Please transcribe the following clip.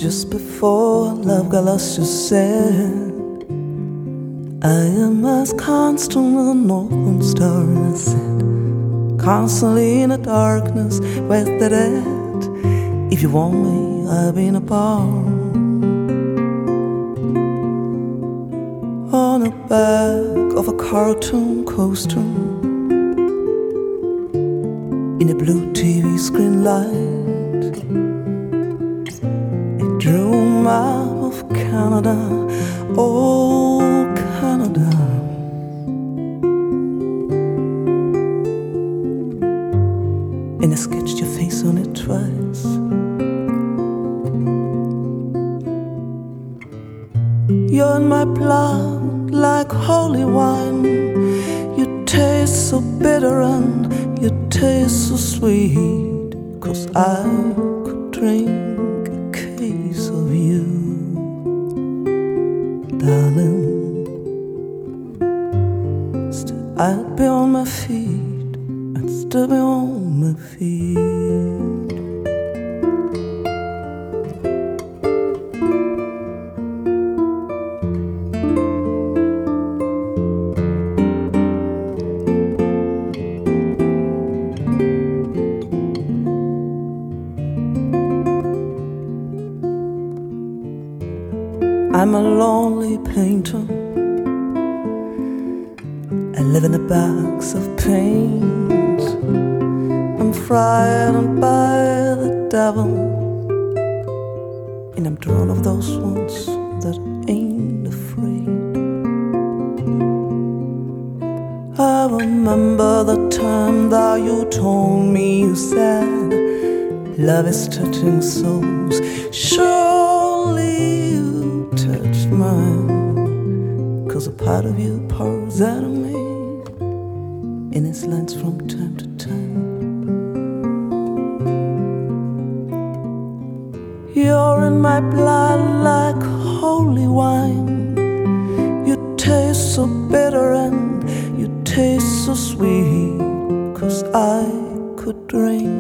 Just before love got lost, you said, I am as constant as a northern star. And I said, constantly in the darkness, where's that at? If you want me, I'll be in a bar. On the back of a cartoon coaster, in a blue TV screen light, it drew a map of Canada, oh Canada. And I sketched your face on it twice. You're in my blood like holy wine. You taste so bitter and you taste so sweet. 'Cause I could drink a case of you, darling. Still I'd be on my feet, I'd still be on my feet. I'm a lonely painter. I live in the bags of paint. I'm frightened by the devil, and I'm drawn of those ones that ain't afraid. I remember the time that you told me, you said, love is touching souls. Surely you touched mine, 'cause a part of you pours out of me in its lines from time to time. You're in my blood like holy wine. You taste so bitter and you taste so sweet. 'Cause I could drink